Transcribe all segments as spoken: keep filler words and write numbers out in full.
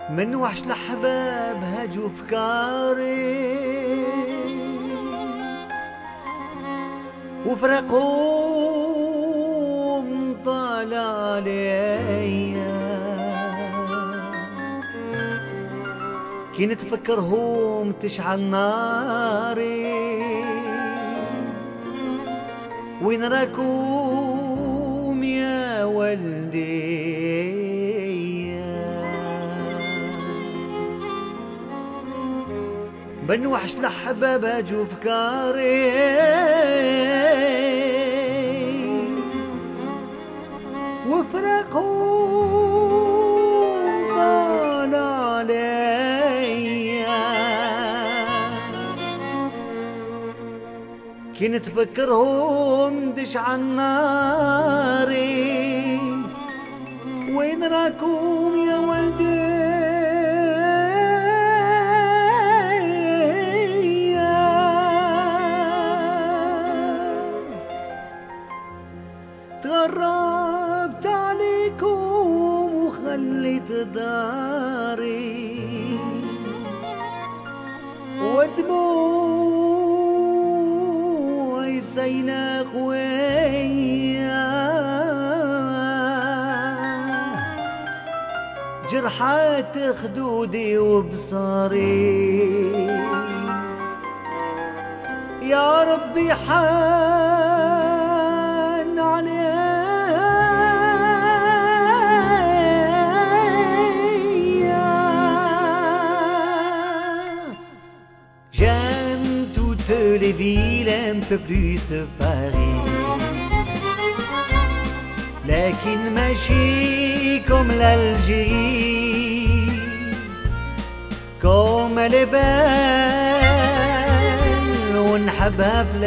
من وحش الأحباب هاجوا فكاري وفرقهم طالع عليا كي نتفكرهم تشعل ناري وين راكم يا ولدي بنوحش الأحباب هاجوا فكاري وفرقهم طال عليا كي نتفكرهم تشعل ناري وين راكم يا ولدي تغربت عليكم وخليت داري ودموعي سينا خويا جرحات خدودي وبصاري يا ربي حان عليا J'aime toutes les villes un peu plus Paris لكن ماشي comme l'Algérie comme elle est belle ونحبها في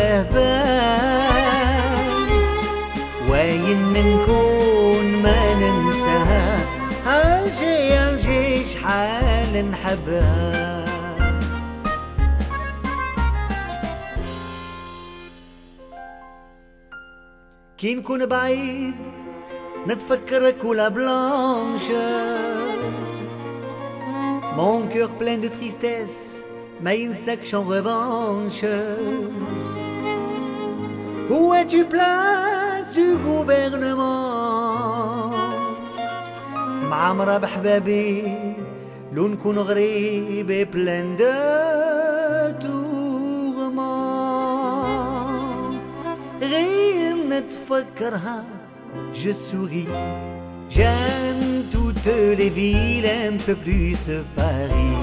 الهبال وين نكون ما ننساها الجي الجي شحال نحبها كي نكون بعيد نتفكرك ولا بلانش Mon cœur plein de tristesse ما ينساكش en revanche Où es-tu place du gouvernement معمرة بحبابي لو نكون غريب plein de tourments غير نتفكرها je souris J'aime toutes les villes un peu plus Paris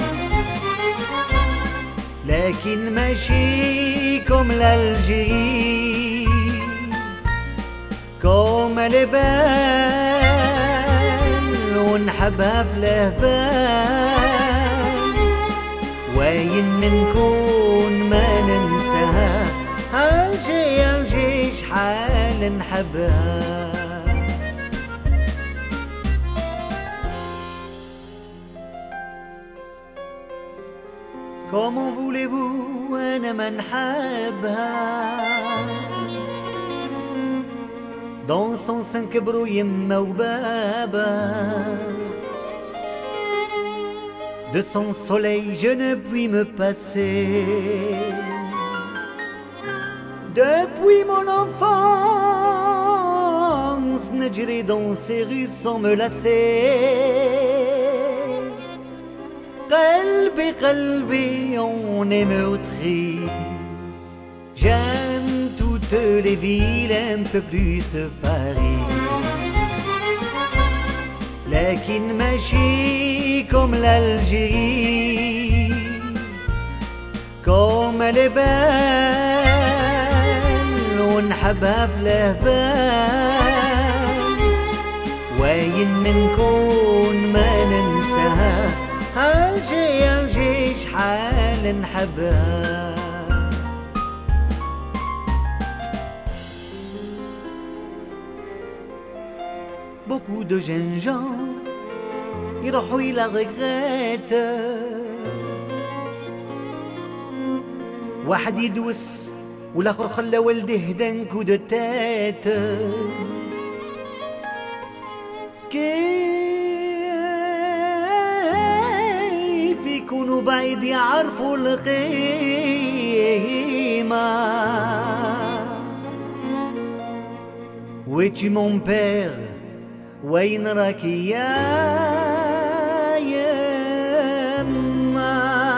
لكن ماشي comme l'Algérie comme elle est belle ونحبها في الهبال وين نكون ما ننساها الجي الجي شحال نحبها Comment voulez-vous أنا ما نحبها Dans son sein كبروا يما وبابا De son soleil je ne puis me passer Depuis mon enfance نجري dans ces rues sans me lasser قلبي قلبي on est meurtri J'aime toutes les villes un peu plus Paris لكن ماشي comme l'Algérie comme elle est belle ونحبها في الهبال وين نكون ما ننساها الجي الجي شحال نحبها Beaucoup de jeunes gens يروحوا إلى regret واحد يدوس والآخر خلى والده هدان كو دو تات كي وبعيد يعرفوا القيمة. ويتي مون بير وين راك يا يما؟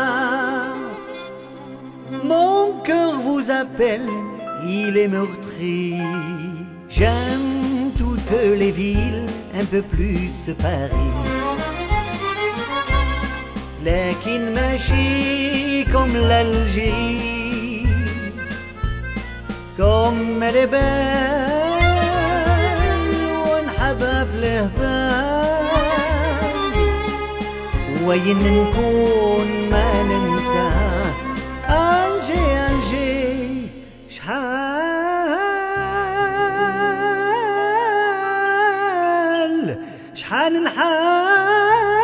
Mon cœur vous appelle, il est meurtri. J'aime toutes les villes, un peu plus Paris. لكن ماشي comme l'Algérie. Comme elle est belle ونحبها في الهبال. وين نكون ما ننسى ألجي ألجي. شحال شحال نحال